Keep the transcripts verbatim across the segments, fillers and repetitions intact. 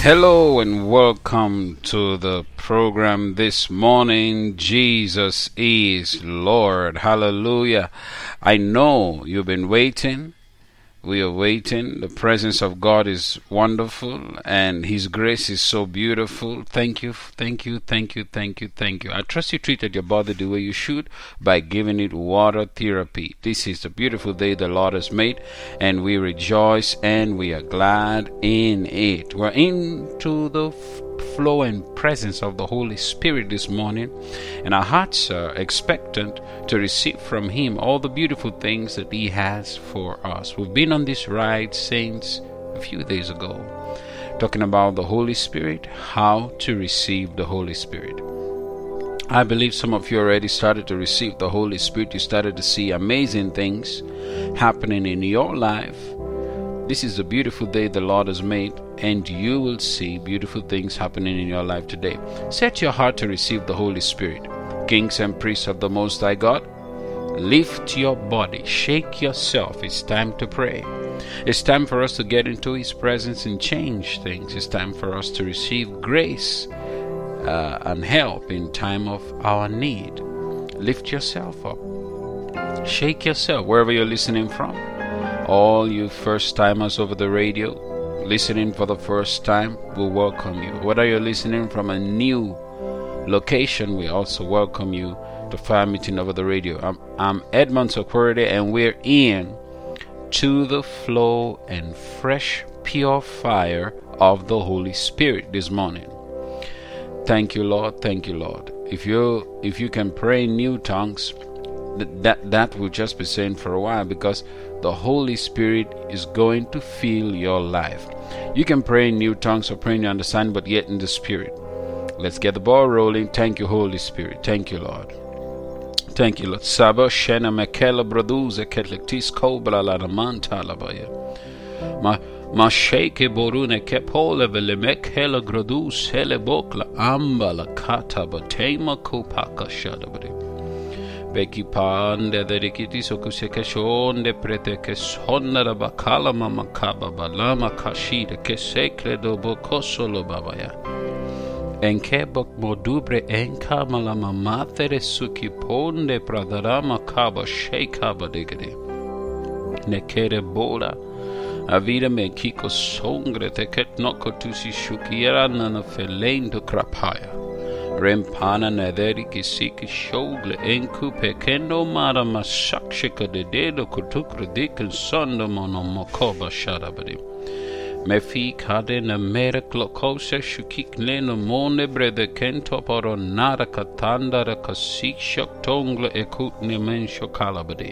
Hello and welcome to the program this morning. Jesus is Lord. Hallelujah. I know you've been waiting. We are waiting. The presence of God is wonderful and His grace is so beautiful. Thank you, thank you, thank you, thank you, thank you. I trust you treated your body the way you should by giving it water therapy. This is the beautiful day the Lord has made, and we rejoice and we are glad in it. We're into the f- flow and presence of the Holy Spirit this morning, and our hearts are expectant to receive from Him all the beautiful things that He has for us. We've been on this ride since a few days ago, talking about the Holy Spirit, how to receive the Holy Spirit. I believe some of you already started to receive the Holy Spirit. You started to see amazing things happening in your life. This is a beautiful day the Lord has made, and you will see beautiful things happening in your life today. Set your heart to receive the Holy Spirit. Kings and priests of the Most High God, lift your body, shake yourself. It's time to pray. It's time for us to get into His presence and change things. It's time for us to receive grace uh, and help in time of our need. Lift yourself up. Shake yourself wherever you're listening from. All you first timers over the radio, listening for the first time, we welcome you. Whether you're listening from a new location, we also welcome you to Fire Meeting over the radio. I'm, I'm Edmond Sokorede, and we're in To the Flow and Fresh Pure Fire of the Holy Spirit this morning. Thank you, Lord. Thank you, Lord. If you if you can pray in new tongues, that that will just be saying for a while, because the Holy Spirit is going to fill your life. You can pray in new tongues or pray in your understanding, but yet in the Spirit. Let's get the ball rolling. Thank you, Holy Spirit. Thank you, Lord. Thank you, Lord. Sabo shena mekela braduze ketlektis kobra la manta labaya. Ma ma sheke borune kepole vele mekela gradus hele bokla amba la kata batema kopaka shadabri. Beki pande de rikiti sokuseke shonde prete ke sonara bakala mama kaba balama kashide ke sekre do bokosolo babaya. Enke bok modubre enka malama matere suki ponde pradarama kaba shekaba digre. Nekere bola avida me kiko songre te ket noko tusi shukiera nana felendo krapaya. Rempana nederi kisiki shogle enku pekendo mara masakshika de dedo kutukru dikin sondo mono mokoba shadabadi. Mefi kade na mere klokose shukik leno mone brede kento poro nara katanda ra kasik shok tongle ekut ne mensho kalabadi.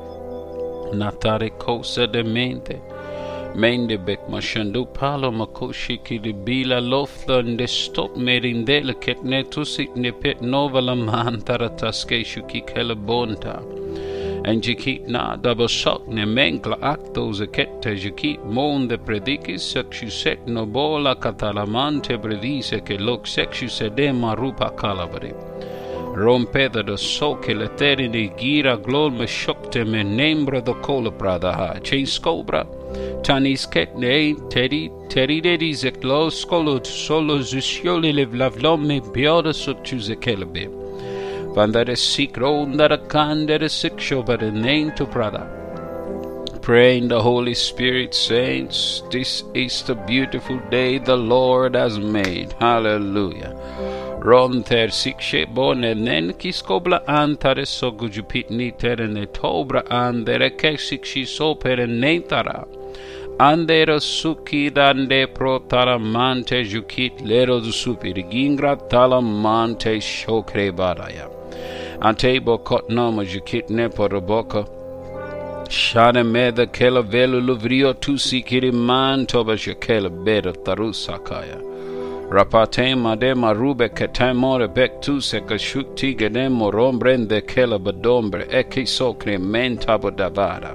Natare kosa de mente. Mende bek mashandu palo makoshi ki de bila loftan de stop merindele ket ne tusik ne pet novala mantara taske shuki kele bonta. And jikit na double shock ne menkla actos a kette jikit mon de predikis sexu set no bola catalamante predise che loc sexu sedema rupa calabari. Rompeda do so che le terine gira glol me shokte me nembra do cola prada ha chain scobra. Tanis ket ne teri teri dedi zeklo skolo solo zusioli le vlavlom me bioda subtuse kelebe. Vandare sikro undara kandere siksho but a name to prada. Pray in the Holy Spirit, saints. This is the beautiful day the Lord has made. Hallelujah. Ron ter sikshe bone nen kiskobla antare so gujupitni terene tobra andere kesikshi so perenetara. Andero suki dande pro talamante jukit lero supi gingra talamante shokre badaya. Ante bokot nama jukit ne poroboka. Shane meda kela velu luvrio tu sikiri man toba shakela beda tarusakaya. Rapate made marube ketemore bek tu seka shukti gedem morombrende kela badombre eki sokre mentabo davara.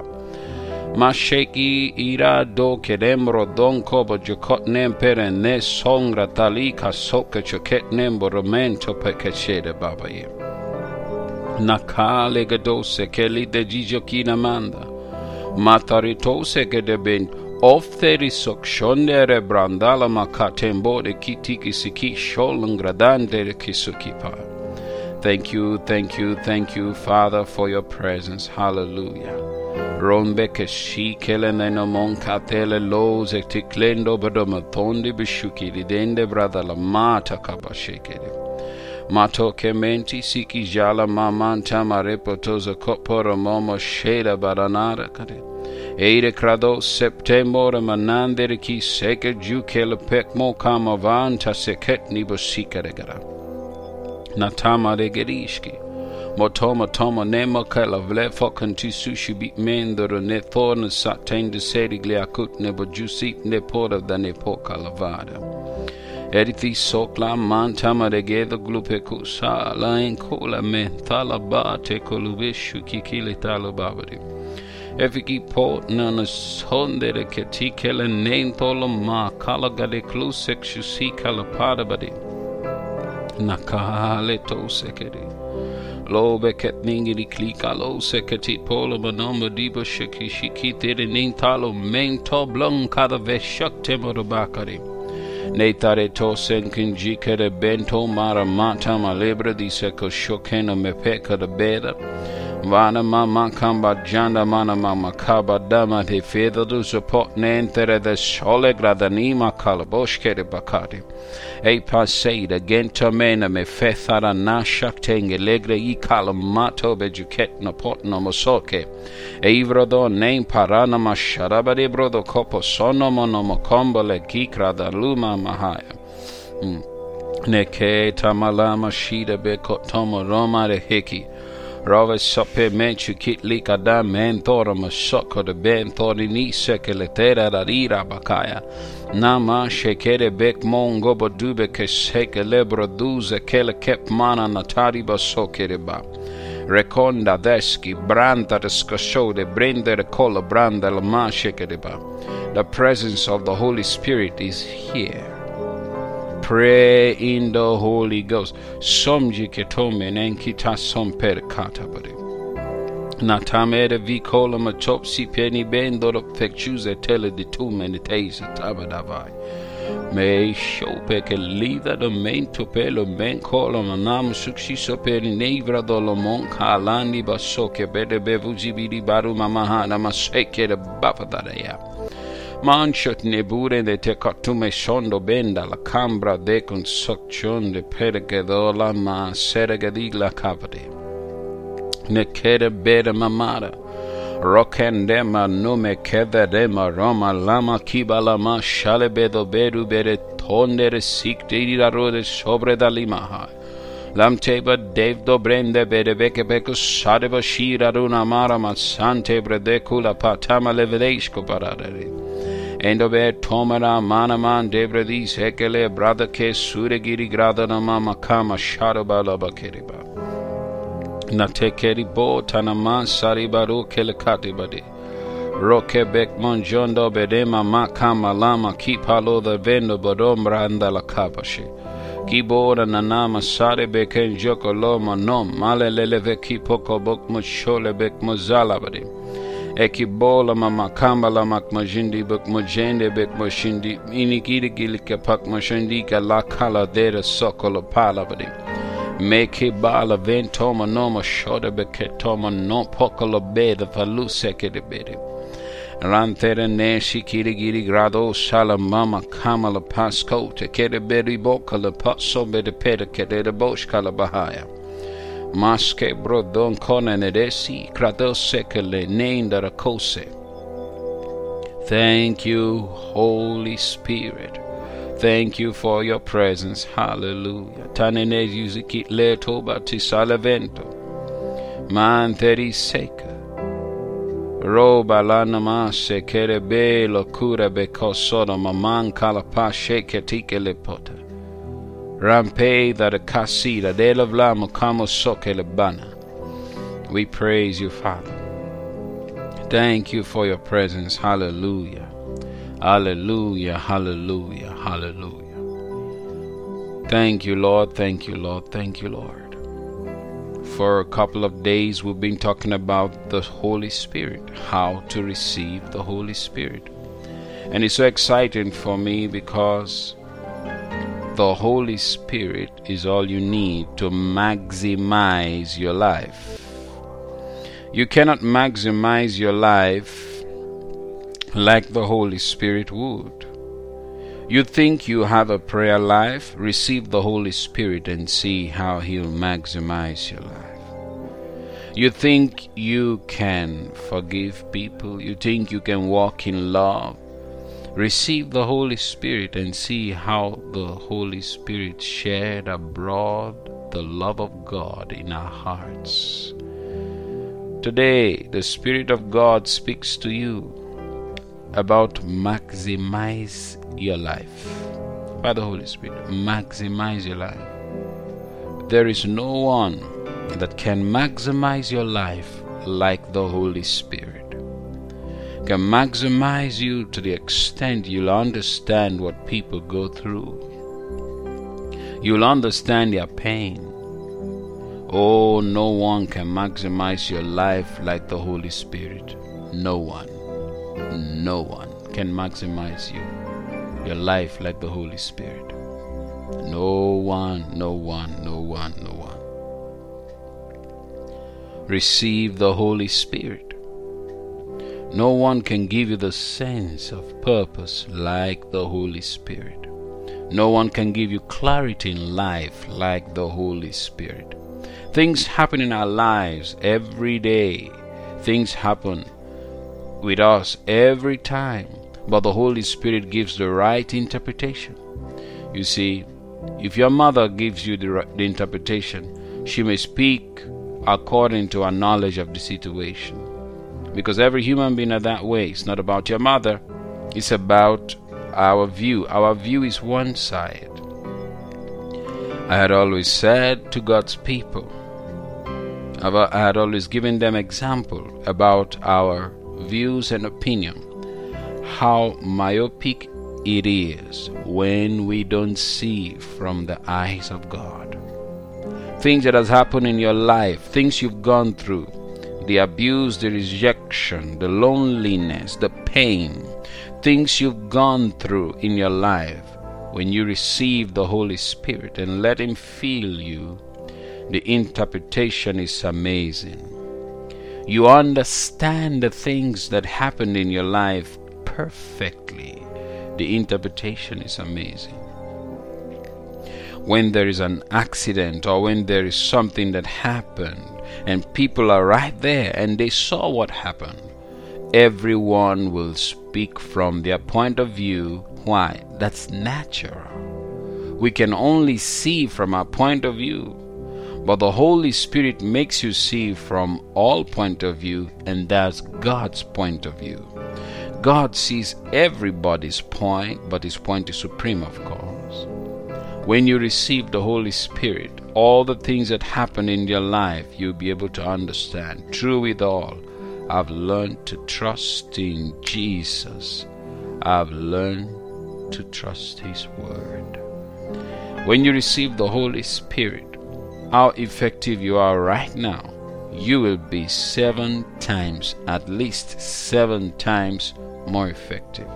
Masheki ira do kedem rodon kobo jokot nem pere ne songra talika soka choket nem boromento pekechede babaye. Nakale gadose keli de jijokina manda. Mataritose gedeben Ofteri sokshondere brandala makatembo de kitiki siki sholangradande de kisukipa. Thank you, thank you, thank you, Father, for your presence. Hallelujah. Rombeke shikele neno monkatele loz etiklendo badomatondi bishuki dende brother la mata kabashekede. Mato kementi siki jala mamanta marepotoza koporo momo sheda baranara kade. Eire krado september manandere ki seke jukele pekmo kamavanta seketni bosikere. Natama de gerishki. Motoma toma nema kala vlefo kanti sushi bit mendoro ne thorn satin de sedi gliakut ne bojusit ne pora da ne poka lavada. Edithi sokla mantama de geda glupe kusa la enkola mentala bate kolubishu kikile talo babadi. Efiki port nana sonde de ketikele nentolo ma kala gade klusek shusi kala pada badi. Nakale to sekedi. Lo beket ningiri klika lo seketi polo manomba diba shiki shikite de nintalo mento blong kada veshak temoro bakari. Netare to senkinjike de bento mara mata malebra di seko shokeno mepeka de beda. Vana mama kamba janda mana mama kaba dama de feather do support nentere de sole gradanima kalaboshke de bakati. E passeida genta mena me fethara nashak tenge legre I kalamato bejuket na pot no mosoke. E ivrodo name parana masharaba de brodo kopo sono mono le kikra da luma mahaya. Neke tamalama shida beko tomo roma de heki. Rove sope menchu kit lika da men tora masoko de ben tori ni sekeletera da ira bakaya. Nama shekere bek mongo bodube ke seke lebro duze kele kep mana natari basokere ba. Rekonda deski branda de skashode brende de kola branda la ma shekere ba. The presence of the Holy Spirit is here. Pray in the Holy Ghost. Somji ketome nenkita somper katabari. Natamere vikola matopsi penny bendo of pectuse tele de two meditation tabadavai. May shopeke leader the main to pelo men kola manam suksi soperi nevra dolomon kalani basoke bede bevuji bidi baru mamahana maseke de bafadaya. Manchot nebure de te katume sondo benda la cambra de construction de pergedola ma sergadigla cavade. Ne kede bede mamara. Rokendema nume kede dema roma lama kibala ma shale bedo bedu bede tondere sik de rode sobre da limaha. Lam teba dev do brende bede beke beko sadeva shira runa mara ma sante brede kula patama levedeshko paradere. Endobe tomara manaman debradis hekele brother ke suregiri gradanama makama sharabala bakeriba. Natekeri bo tanama saribaru kelekatibadi. Roke bek monjondo bedema makama lama kipalo the vendo bodombranda la kapashi. Kibora nanama sare beken joko loma nom male leleve kipoko bok mochole bek mozalabadi. Ekibola mama kambala mak majindi buk majende bek mashindi inikiri gilike pak mashindi ka la kala dera sokolo palabadi. Meke bala ventoma noma shoda beketoma no pokolo beda faluseke de bede. Rantere neshi kirigiri grado sala mama kamala pasko te kede bedi boka le paso bede pede kede de bosh kala bahaya. Maske brodon konenedesi krado sekele neindara kose. Thank you, Holy Spirit. Thank you for your presence. Hallelujah. Tanene yuzikit leto batisalavento. Man teri seka. Roba lana mase kere be locura be kosoda maman kalapa sheke tike lepota. Rampe da de casida de la vlamo como soke le bana. We praise you, Father. Thank you for your presence. Hallelujah. Hallelujah. Hallelujah. Hallelujah. Thank you, Lord. Thank you, Lord. Thank you, Lord. For a couple of days we've been talking about the Holy Spirit, how to receive the Holy Spirit. And it's so exciting for me because the Holy Spirit is all you need to maximize your life. You cannot maximize your life like the Holy Spirit would. You think you have a prayer life? Receive the Holy Spirit and see how He'll maximize your life. You think you can forgive people? You think you can walk in love? Receive the Holy Spirit and see how the Holy Spirit shared abroad the love of God in our hearts. Today, the Spirit of God speaks to you about maximize your life. By the Holy Spirit, maximize your life. There is no one that can maximize your life like the Holy Spirit. Can maximize you to the extent you'll understand what people go through. You'll understand their pain. Oh, no one can maximize your life like the Holy Spirit. No one. No one can maximize you, your life like the Holy Spirit. No one, no one, no one, no one. Receive the Holy Spirit. No one can give you the sense of purpose like the Holy Spirit. No one can give you clarity in life like the Holy Spirit. Things happen in our lives every day. Things happen with us every time. But the Holy Spirit gives the right interpretation. You see, if your mother gives you the, the interpretation, she may speak according to her knowledge of the situation. Because every human being are that way. It's not about your mother. It's about our view. Our view is one side. I had always said to God's people, I had always given them example about our views and opinion, how myopic it is when we don't see from the eyes of God. Things that has happened in your life, things you've gone through, the abuse, the rejection, the loneliness, the pain, things you've gone through in your life, when you receive the Holy Spirit and let Him fill you, the interpretation is amazing. You understand the things that happened in your life perfectly. The interpretation is amazing. When there is an accident or when there is something that happened and people are right there and they saw what happened, everyone will speak from their point of view. Why? That's natural. We can only see from our point of view, but the Holy Spirit makes you see from all point of view, and that's God's point of view. God sees everybody's point, but His point is supreme, of course. When you receive the Holy Spirit, all the things that happen in your life, you'll be able to understand. Through it all, I've learned to trust in Jesus. I've learned to trust His Word. When you receive the Holy Spirit, how effective you are right now, you will be seven times, at least seven times more effective.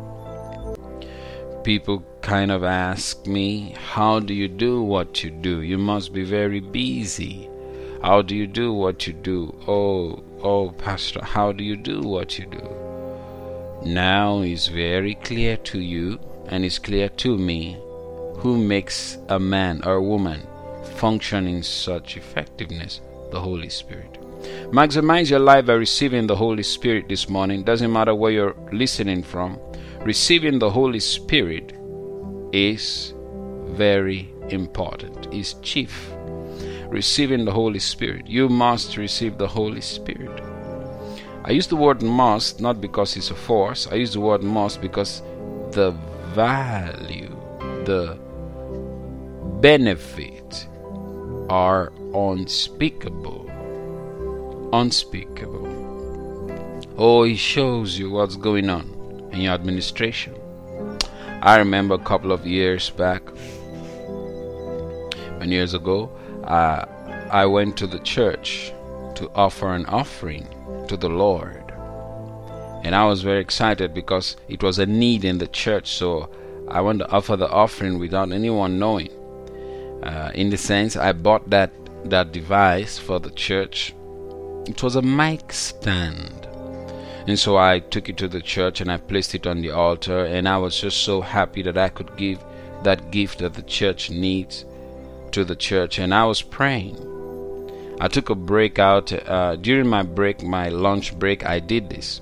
People kind of ask me, how do you do what you do? You must be very busy. How do you do what you do? Oh, oh, Pastor, how do you do what you do? Now it's very clear to you, and it's clear to me, who makes a man or woman function in such effectiveness? The Holy Spirit. Maximize your life by receiving the Holy Spirit this morning. Doesn't matter where you're listening from. Receiving the Holy Spirit is very important. Is chief. Receiving the Holy Spirit. You must receive the Holy Spirit. I use the word must not because it's a force. I use the word must because the value, the benefit are unspeakable. Unspeakable. Oh, He shows you what's going on in your administration. I remember a couple of years back, many years ago, uh, I went to the church to offer an offering to the Lord. And I was very excited because it was a need in the church. So I want to offer the offering without anyone knowing. Uh, in the sense, I bought that, that device for the church. It was a mic stand. And so I took it to the church and I placed it on the altar. And I was just so happy that I could give that gift that the church needs to the church. And I was praying. I took a break out. Uh, during my break, my lunch break, I did this.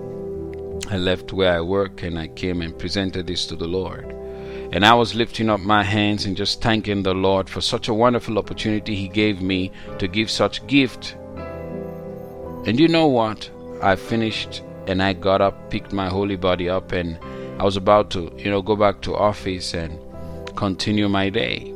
I left where I work and I came and presented this to the Lord. And I was lifting up my hands and just thanking the Lord for such a wonderful opportunity He gave me to give such gift. And you know what? I finished and I got up, picked my holy body up, and I was about to, you know, go back to office and continue my day.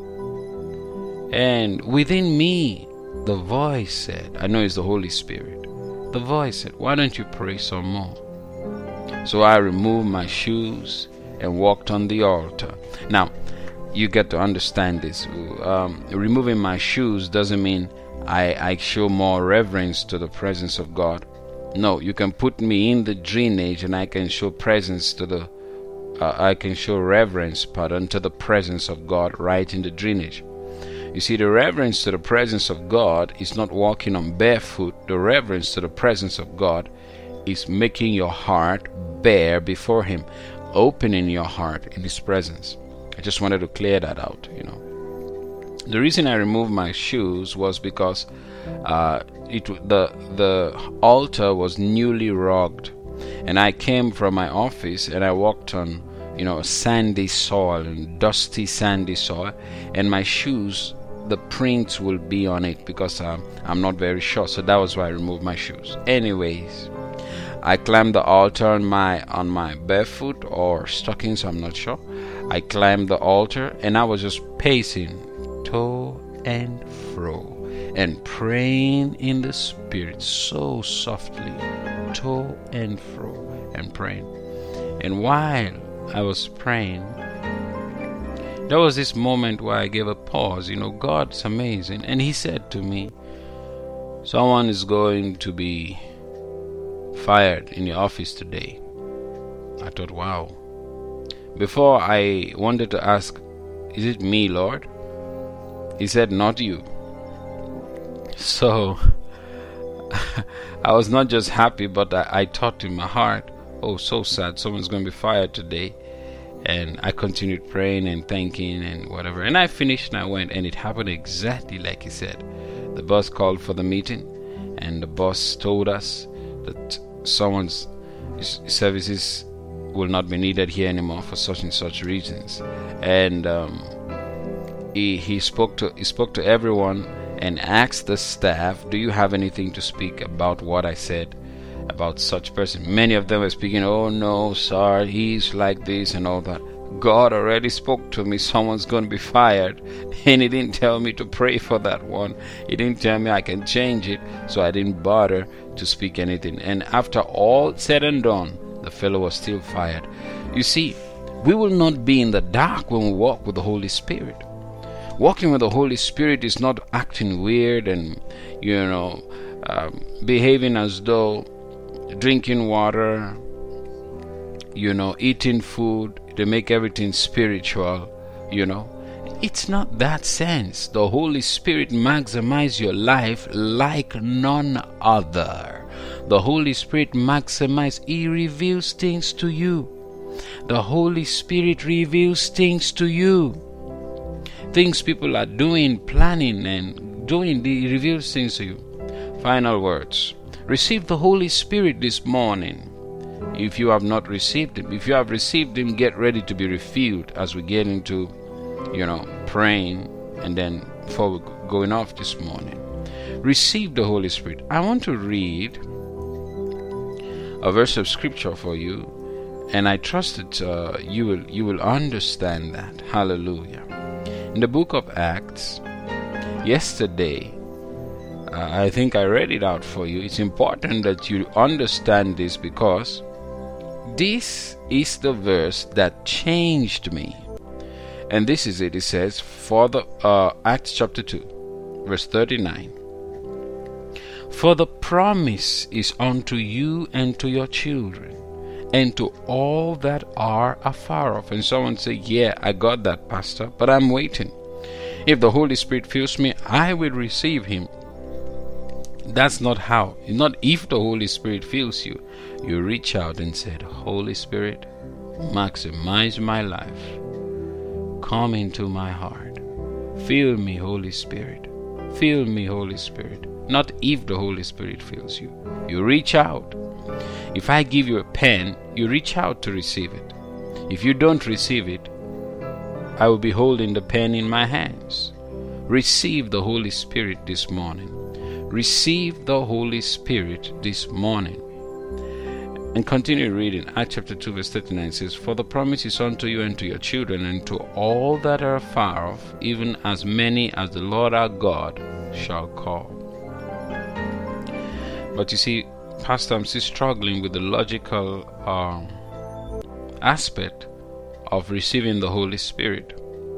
And within me, the voice said, I know it's the Holy Spirit. The voice said, why don't you pray some more? So I removed my shoes and walked on the altar. Now, you get to understand this. Um, removing my shoes doesn't mean I, I show more reverence to the presence of God. No, you can put me in the drainage and I can show presence to the, uh, I can show reverence, pardon, to the presence of God right in the drainage. You see, the reverence to the presence of God is not walking on barefoot. The reverence to the presence of God is making your heart bare before Him, opening your heart in His presence. I just wanted to clear that out, you know. The reason I removed my shoes was because uh, it the the altar was newly rugged, and I came from my office and I walked on, you know, sandy soil and dusty sandy soil, and my shoes, the prints will be on it because um, I'm not very sure. So that was why I removed my shoes. Anyways, I climbed the altar on my on my barefoot or stockings, I'm not sure. I climbed the altar and I was just pacing to and fro and praying in the Spirit so softly, to and fro and praying. And while I was praying, there was this moment where I gave a pause. You know, God's amazing. And He said to me, someone is going to be fired in your office today. I thought, wow. Before I wanted to ask, is it me, Lord? He said, not you. So I was not just happy, but I, I thought in my heart, oh, so sad, someone's going to be fired today. And I continued praying and thanking and whatever. And I finished and I went, and it happened exactly like He said. The boss called for the meeting, and the boss told us that someone's services will not be needed here anymore for such and such reasons. And um, he he spoke to he spoke to everyone and asked the staff, do you have anything to speak about what I said about such person? Many of them were speaking, oh no, sir, he's like this and all that. God already spoke to me, someone's going to be fired, and He didn't tell me to pray for that one. He didn't tell me I can change it, so I didn't bother to speak anything. And after all said and done, the fellow was still fired. You see, we will not be in the dark when we walk with the Holy Spirit. Walking with the Holy Spirit is not acting weird and, you know, um, behaving as though drinking water, you know, eating food, they make everything spiritual, you know. It's not that sense. The Holy Spirit maximizes your life like none other. The Holy Spirit maximizes, He reveals things to you. The Holy Spirit reveals things to you. Things people are doing, planning and doing, He reveals things to you. Final words. Receive the Holy Spirit this morning. If you have not received Him, if you have received Him, get ready to be refilled as we get into, you know, praying and then before we're going off this morning. Receive the Holy Spirit. I want to read a verse of scripture for you, and I trust that uh, you will you will understand that. Hallelujah. In the book of Acts, yesterday, uh, I think I read it out for you. It's important that you understand this because this is the verse that changed me. And this is it. It says, for the uh, Acts chapter two, verse thirty-nine. For the promise is unto you and to your children, and to all that are afar off. And someone say, yeah, I got that, Pastor, but I'm waiting. If the Holy Spirit fills me, I will receive him. That's not how. Not if the Holy Spirit fills you. You reach out and said, Holy Spirit, maximize my life. Come into my heart. Fill me, Holy Spirit. Fill me, Holy Spirit. Not if the Holy Spirit fills you. You reach out. If I give you a pen, you reach out to receive it. If you don't receive it, I will be holding the pen in my hands. Receive the Holy Spirit this morning. Receive the Holy Spirit this morning. And continue reading. Acts chapter two verse thirty-nine says, For the promise is unto you and to your children and to all that are far off, even as many as the Lord our God shall call. But you see, Pastor, I'm still struggling with the logical um, aspect of receiving the Holy Spirit.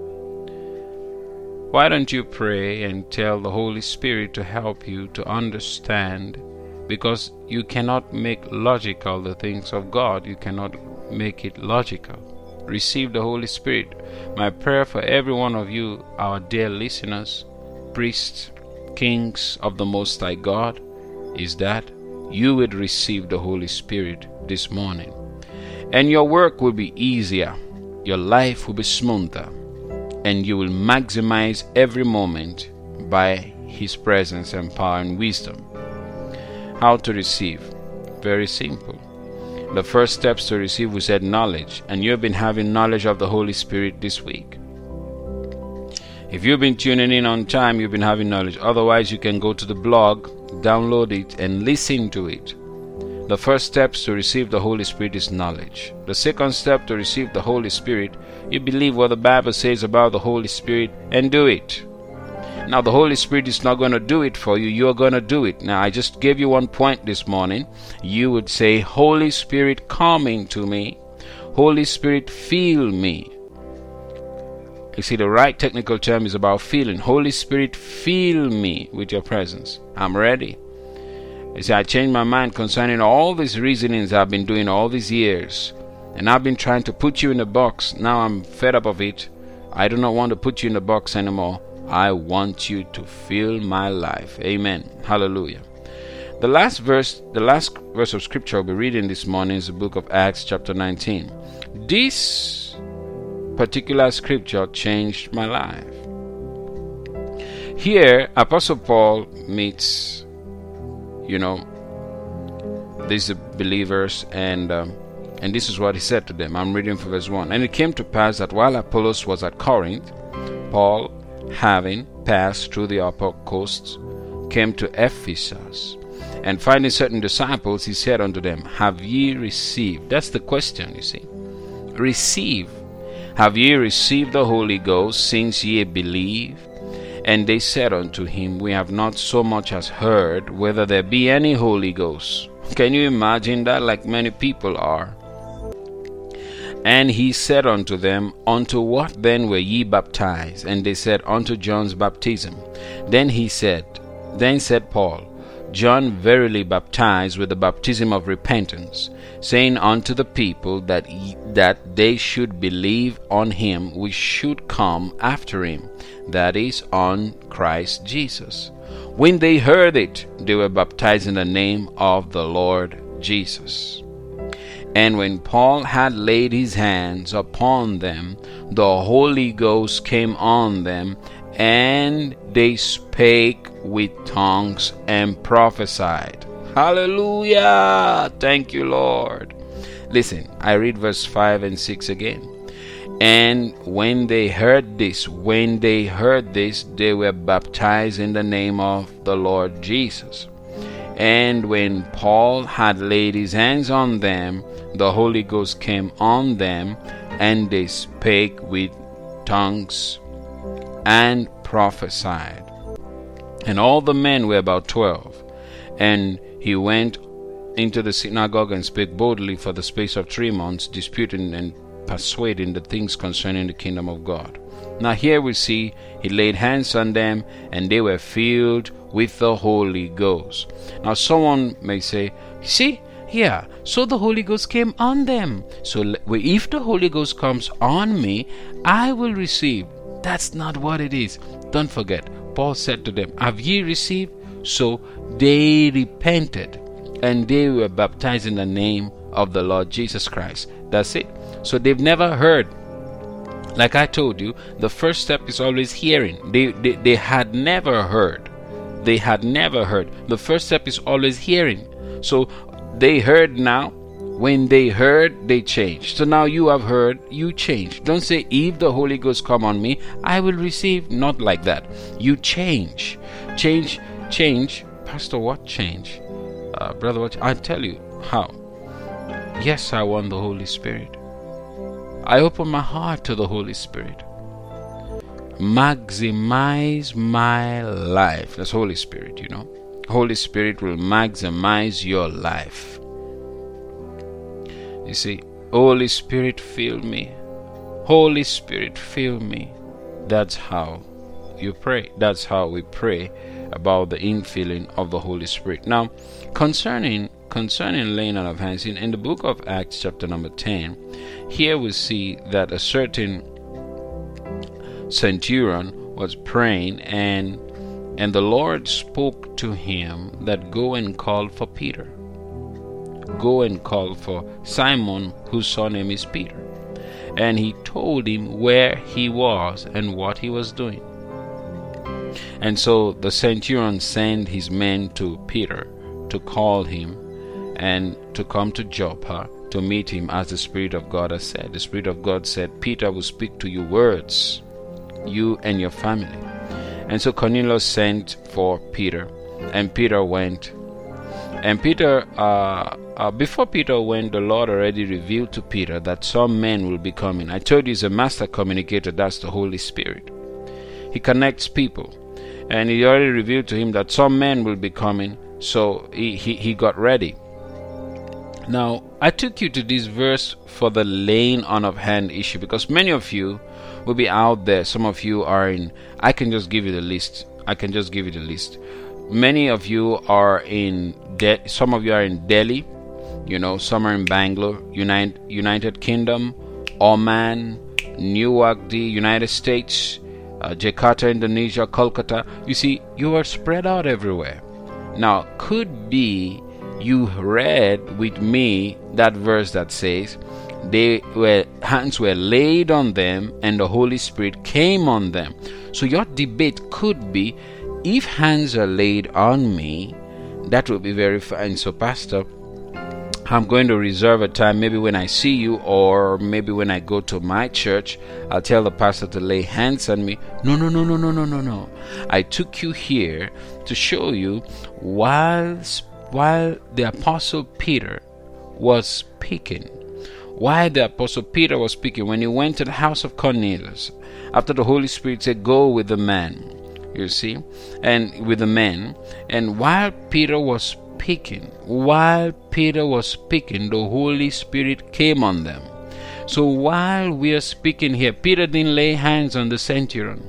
Why don't you pray and tell the Holy Spirit to help you to understand? Because you cannot make logical the things of God. You cannot make it logical. Receive the Holy Spirit. My prayer for every one of you, our dear listeners, priests, kings of the Most High God, is that you would receive the Holy Spirit this morning. And your work will be easier. Your life will be smoother. And you will maximize every moment by His presence and power and wisdom. How to receive? Very simple. The first steps to receive, we said knowledge. And you've been having knowledge of the Holy Spirit this week. If you've been tuning in on time, you've been having knowledge. Otherwise, you can go to the blog, download it, and listen to it. The first steps to receive the Holy Spirit is knowledge. The second step to receive the Holy Spirit, you believe what the Bible says about the Holy Spirit and do it. Now, the Holy Spirit is not going to do it for you. You are going to do it. Now, I just gave you one point this morning. You would say, Holy Spirit, come into me. Holy Spirit, fill me. You see, the right technical term is about feeling. Holy Spirit, fill me with your presence. I'm ready. You see, I changed my mind concerning all these reasonings I've been doing all these years. And I've been trying to put you in a box. Now I'm fed up of it. I do not want to put you in a box anymore. I want you to fill my life. Amen. Hallelujah. The last verse, the last verse of scripture I'll be reading this morning is the book of Acts chapter nineteen. This particular scripture changed my life. Here, Apostle Paul meets, you know, these believers, and um, and this is what he said to them. I'm reading from verse one. And it came to pass that while Apollos was at Corinth, Paul, having passed through the upper coasts, came to Ephesus. And finding certain disciples, he said unto them, Have ye received? That's the question, you see. Receive. Have ye received the Holy Ghost, since ye believe? And they said unto him, We have not so much as heard whether there be any Holy Ghost. Can you imagine that? Like many people are. And he said unto them, Unto what then were ye baptized? And they said, Unto John's baptism. Then he said, Then said Paul, John verily baptized with the baptism of repentance, saying unto the people that ye, that they should believe on him which should come after him, that is, on Christ Jesus. When they heard it, they were baptized in the name of the Lord Jesus. And when Paul had laid his hands upon them, the Holy Ghost came on them, and they spake with tongues and prophesied. Hallelujah! Thank you, Lord. Listen, I read verse five and six again. And when they heard this, when they heard this, they were baptized in the name of the Lord Jesus. And when Paul had laid his hands on them, the Holy Ghost came on them, and they spake with tongues and prophesied. And all the men were about twelve. And he went into the synagogue and spake boldly for the space of three months, disputing and persuading the things concerning the kingdom of God. Now here we see he laid hands on them, and they were filled with the Holy Ghost. Now someone may say, see, yeah, so the Holy Ghost came on them. So if the Holy Ghost comes on me, I will receive. That's not what it is. Don't forget, Paul said to them, have ye received? So they repented and they were baptized in the name of the Lord Jesus Christ. That's it. So they've never heard. Like I told you, the first step is always hearing. They, they, they had never heard. They had never heard. The first step is always hearing. So they heard now. When they heard, they changed. So now you have heard, you change. Don't say, if the Holy Ghost come on me, I will receive. Not like that. You change. Change, change. Pastor, what change? Uh, brother, what? I'll tell you how. Yes, I want the Holy Spirit. I open my heart to the Holy Spirit. Maximize my life. That's Holy Spirit, you know. Holy Spirit will maximize your life. You see, Holy Spirit, fill me. Holy Spirit, fill me. That's how you pray. That's how we pray about the infilling of the Holy Spirit. Now, concerning concerning laying on of hands, in, in the book of Acts, chapter number ten, here we see that a certain centurion was praying, and and the Lord spoke to him that go and call for Peter. Go and call for Simon, whose surname is Peter. And he told him where he was and what he was doing. And so the centurion sent his men to Peter to call him and to come to Joppa to meet him, as the Spirit of God has said. The Spirit of God said, Peter will speak to you words, you and your family. And so Cornelius sent for Peter, and Peter went. And Peter, uh, uh, before Peter went, the Lord already revealed to Peter that some men will be coming. I told you he's a master communicator. That's the Holy Spirit. He connects people. And he already revealed to him that some men will be coming. So he, he, he got ready. Now, I took you to this verse for the laying on of hand issue, because many of you will be out there. Some of you are in, I can just give you the list. I can just give you the list. Many of you are in, De- some of you are in Delhi, you know, some are in Bangalore, United, United Kingdom, Oman, Newark, the United States, uh, Jakarta, Indonesia, Kolkata. You see, you are spread out everywhere. Now, could be you read with me that verse that says, they were hands were laid on them and the Holy Spirit came on them. So your debate could be, if hands are laid on me, that would be very fine. So Pastor, I'm going to reserve a time, maybe when I see you, or maybe when I go to my church, I'll tell the pastor to lay hands on me. No, no, no, no, no, no, no, no. I took you here to show you while, while the Apostle Peter was speaking, while the Apostle Peter was speaking, when he went to the house of Cornelius, after the Holy Spirit said, go with the man, you see, and with the men, and while Peter was speaking, while Peter was speaking, the Holy Spirit came on them. So while we are speaking here, Peter didn't lay hands on the centurion.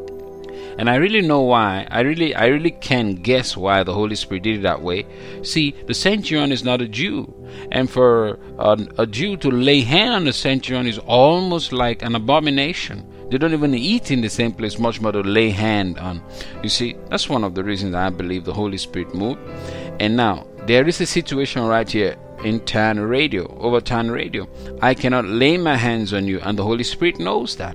And I really know why. I really I really can guess why the Holy Spirit did it that way. See, the centurion is not a Jew. And for a, a Jew to lay hand on the centurion is almost like an abomination. They don't even eat in the same place, much more to lay hand on. You see, that's one of the reasons I believe the Holy Spirit moved. And now, there is a situation right here in Tan Radio, over Tan Radio. I cannot lay my hands on you, and the Holy Spirit knows that.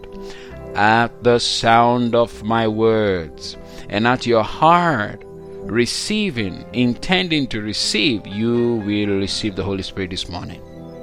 At the sound of my words, and at your heart receiving, intending to receive, you will receive the Holy Spirit this morning.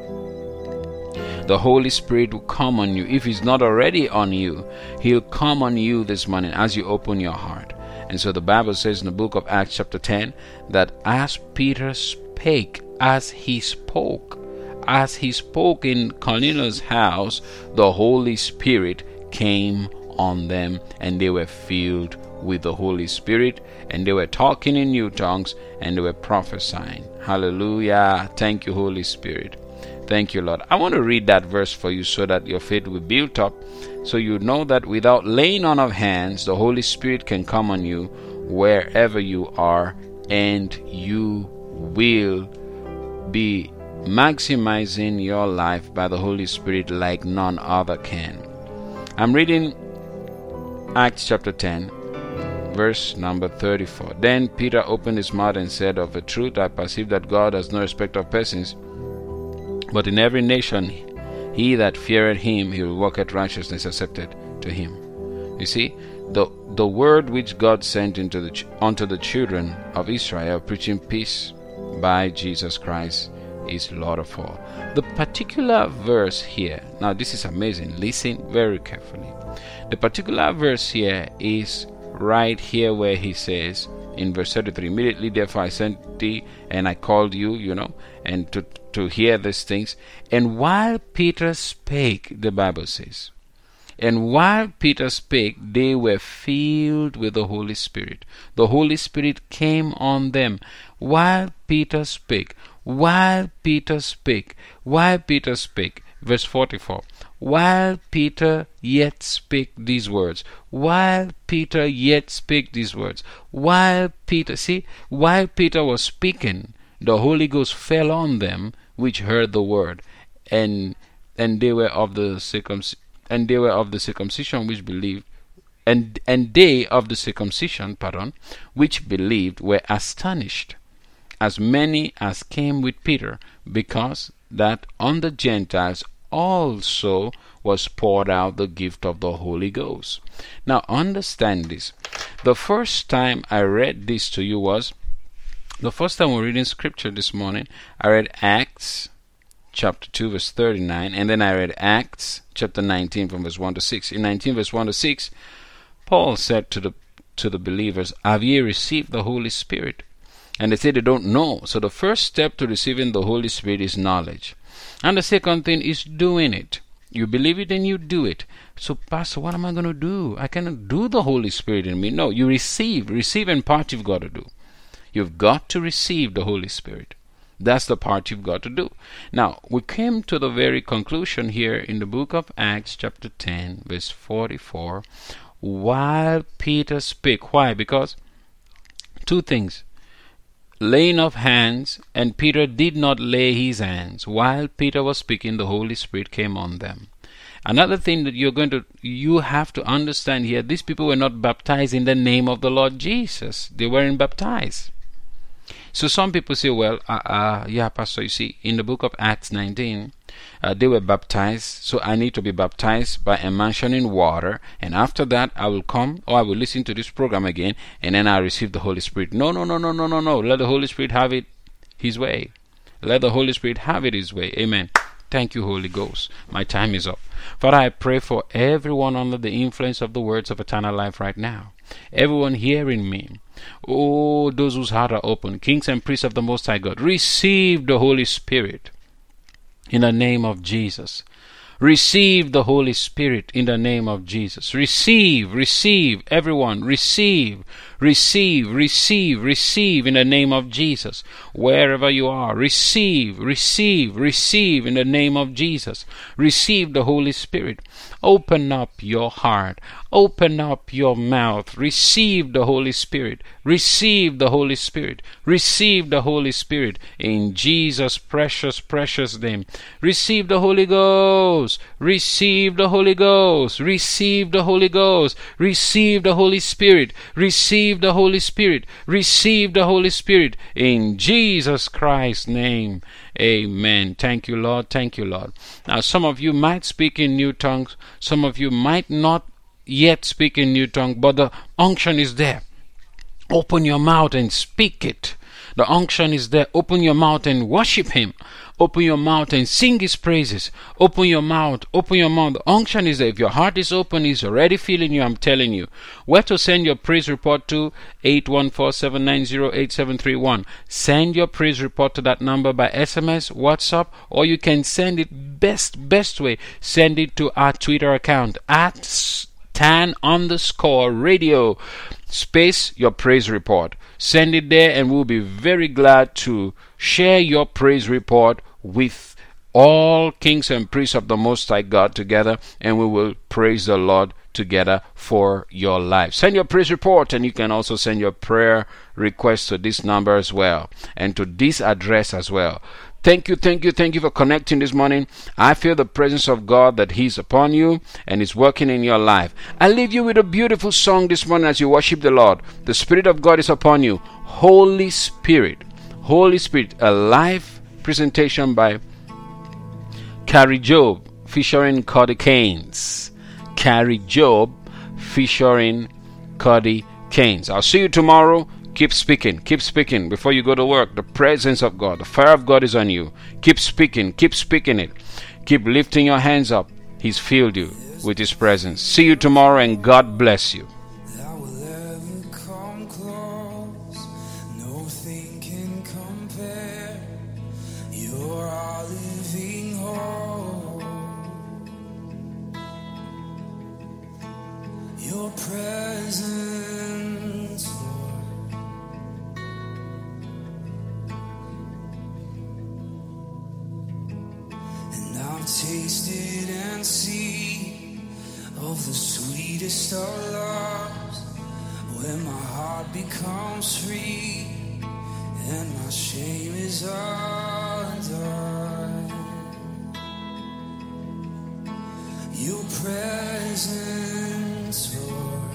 The Holy Spirit will come on you. If He's not already on you, He'll come on you this morning as you open your heart. And so the Bible says in the book of Acts chapter ten that as Peter spake, as he spoke, as he spoke in Cornelius' house, the Holy Spirit came on them, and they were filled with the Holy Spirit, and they were talking in new tongues, and they were prophesying. Hallelujah. Thank you, Holy Spirit. Thank you, Lord. I want to read that verse for you so that your faith will be built up, so you know that without laying on of hands, the Holy Spirit can come on you wherever you are, and you will be maximizing your life by the Holy Spirit like none other can. I'm reading Acts chapter ten, verse number thirty-four. Then Peter opened his mouth and said, "Of a truth I perceive that God has no respect of persons, but in every nation he that feareth him, he will work at righteousness accepted to him." You see, the the word which God sent into the unto the children of Israel, preaching peace by Jesus Christ, is Lord of all. The particular verse here, now this is amazing, listen very carefully. The particular verse here is right here where he says in verse thirty-three, "Immediately therefore I sent thee, and I called you, you know, and to, to hear these things. And while Peter spake," the Bible says, "and while Peter spake, they were filled with the Holy Spirit." The Holy Spirit came on them while Peter spake. While Peter spake. While Peter spake. Verse forty-four. While Peter yet spake these words. While Peter yet spake these words. While Peter, see, while Peter was speaking, the Holy Ghost fell on them which heard the word, and and they were of the circumcision, and they were of the circumcision which believed, and and they of the circumcision, pardon, which believed were astonished, as many as came with Peter, because that on the Gentiles also was poured out the gift of the Holy Ghost. Now understand this. The first time I read this to you was, the first time we we're reading scripture this morning, I read Acts chapter two verse thirty-nine, and then I read Acts chapter nineteen from verse one to six. In nineteen verse one to six, Paul said to the to the believers, "Have ye received the Holy Spirit?" And they say they don't know. So the first step to receiving the Holy Spirit is knowledge. And the second thing is doing it. You believe it and you do it. So, Pastor, what am I going to do? I cannot do the Holy Spirit in me. No, you receive. Receive and part you've got to do. You've got to receive the Holy Spirit. That's the part you've got to do. Now, we came to the very conclusion here in the book of Acts chapter ten, verse forty-four. While Peter spake. Why? Because two things. Laying of hands, and Peter did not lay his hands. While Peter was speaking, the Holy Spirit came on them. Another thing that you're going to, you have to understand here, these people were not baptized in the name of the Lord Jesus. They weren't baptized. So some people say, well, uh, uh, yeah, Pastor, you see, in the book of Acts nineteen, uh, they were baptized, so I need to be baptized by immersion in water, and after that I will come, or I will listen to this program again, and then I receive the Holy Spirit. No, no, no, no, no, no, no. Let the Holy Spirit have it His way. Let the Holy Spirit have it His way. Amen. Thank you, Holy Ghost. My time is up. Father, I pray for everyone under the influence of the words of eternal life right now. Everyone hearing me. Oh, those whose hearts are open, kings and priests of the Most High God, receive the Holy Spirit in the name of Jesus. Receive the Holy Spirit in the name of Jesus. Receive, receive, everyone, receive, receive, receive, receive in the name of Jesus. Wherever you are, receive, receive, receive in the name of Jesus. Receive the Holy Spirit. Open up your heart. Open up your mouth. Receive the Holy Spirit. Receive the Holy Spirit. Receive the Holy Spirit in Jesus' precious, precious name. Receive the Holy Ghost. Receive the Holy Ghost. Receive the Holy Ghost. Receive the Holy Spirit. Receive the Holy Spirit. Receive the Holy Spirit in Jesus Christ's name. Amen. Thank you, Lord. Thank you, Lord. Now, some of you might speak in new tongues. Some of you might not yet speak in new tongue, but the unction is there. Open your mouth and speak it. The unction is there. Open your mouth and worship Him. Open your mouth and sing His praises. Open your mouth. Open your mouth. The unction is there. If your heart is open, He's already feeling you. I'm telling you. Where to send your praise report to? eight one four, seven nine zero, eight seven three one. Send your praise report to that number by S M S, WhatsApp, or you can send it best, best way. Send it to our Twitter account at Tan underscore radio. Space your praise report. Send it there, and we'll be very glad to share your praise report with all kings and priests of the Most High God together, and we will praise the Lord together for your life. Send your praise report, and you can also send your prayer request to this number as well, and to this address as well. Thank you, thank you, thank you for connecting this morning. I feel the presence of God, that He's upon you and is working in your life. I leave you with a beautiful song this morning as you worship the Lord. The Spirit of God is upon you. Holy Spirit, Holy Spirit, a live presentation by Carrie Job featuring Cody Keynes. Carrie Job featuring Cody Keynes. I'll see you tomorrow. Keep speaking, keep speaking before you go to work. The presence of God, the fire of God is on you. Keep speaking, keep speaking it. Keep lifting your hands up. He's filled you with His presence. See you tomorrow, and God bless you. Your presence, and I've tasted and seen of the sweetest of loves, when my heart becomes free and my shame is undone. Your presence, Lord.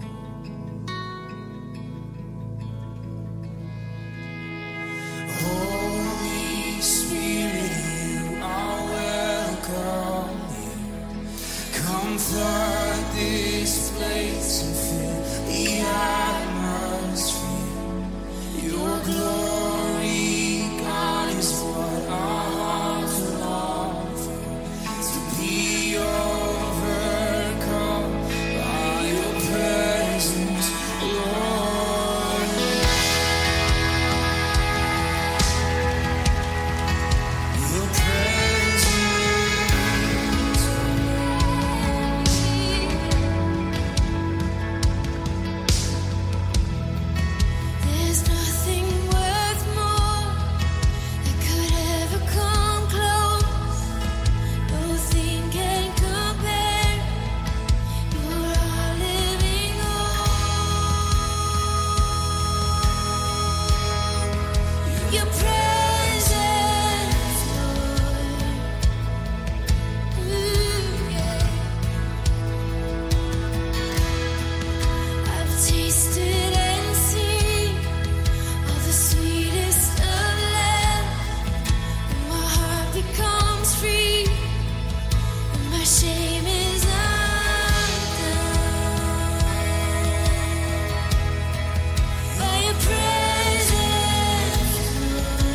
Holy Spirit, you are welcome here. Come flood this place and fill the atmosphere. Your glory, God, is what our hearts long for. To be overcome by your presence, Lord. Your presence, there's nothing worth more that could ever come close. Nothing can compare. You're our living hope. Your presence, Lord. Ooh, yeah. I've tasted and seen of the sweetest of love. When my heart becomes free, and my shame is undone. By your presence, Lord.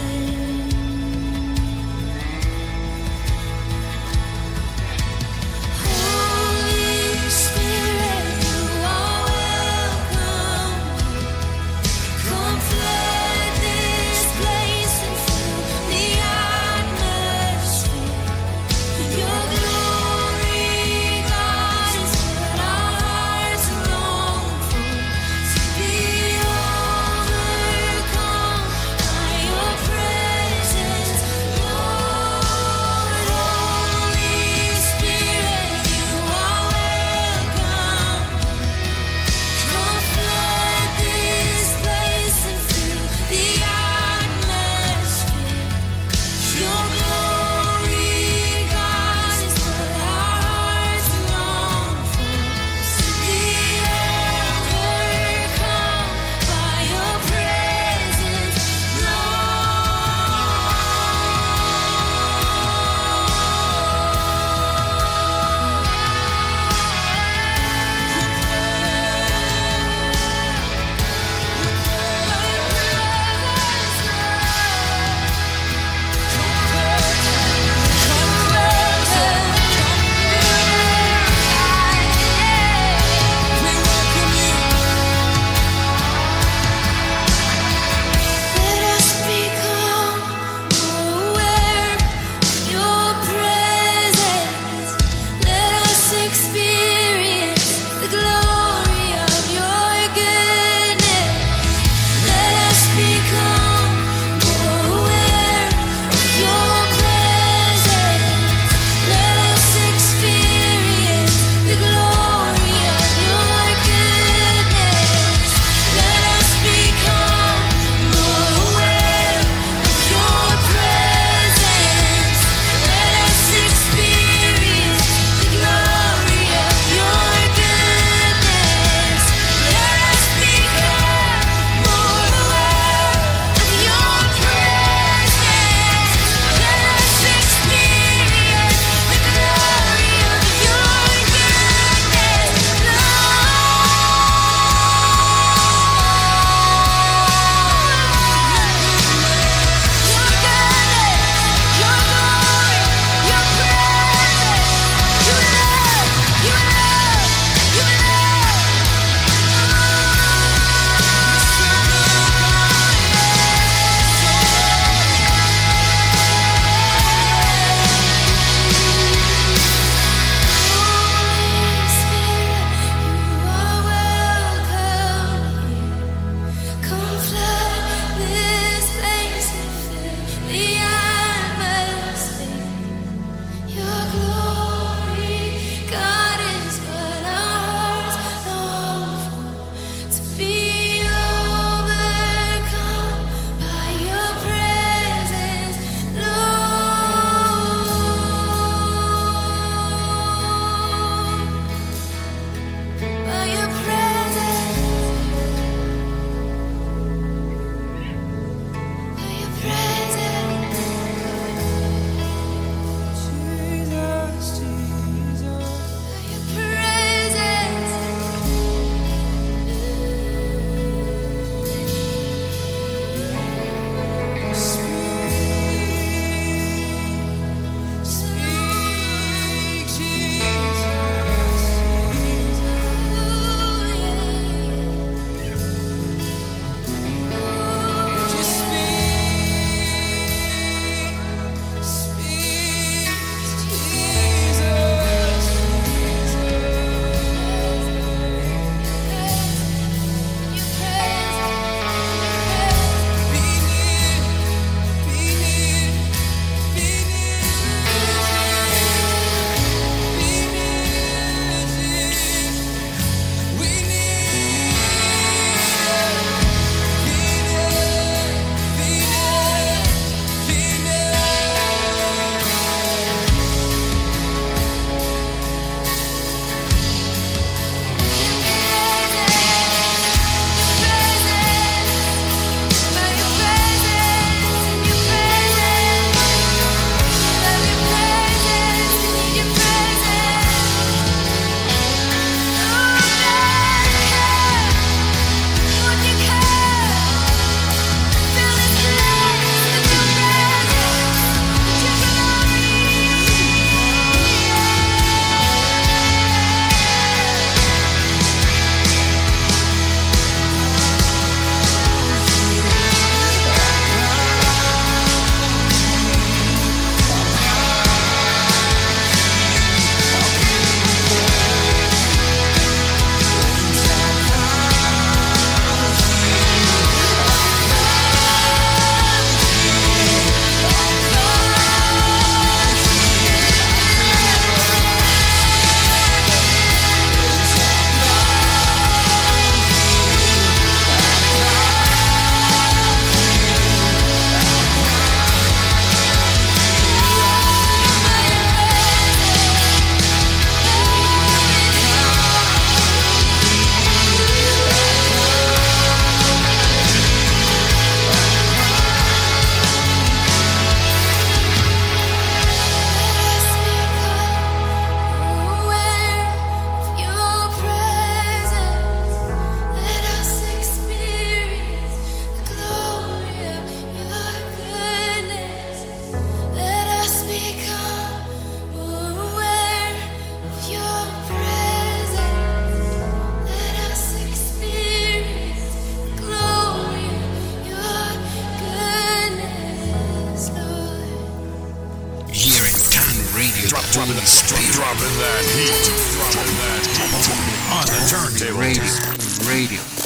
dropping, that, dropping that heat, dropping that heat on the turntable. Radio, radio.